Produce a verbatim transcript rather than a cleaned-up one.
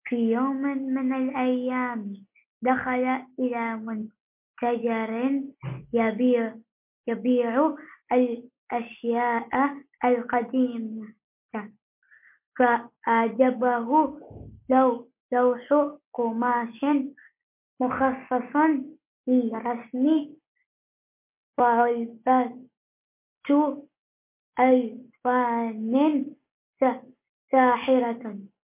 في يوم من الأيام دخل إلى متجر يبيع يبيع الأشياء القديمة، فأعجبه لو لوح قماش مخصص لرسم وعلبة ألوان ساحرة.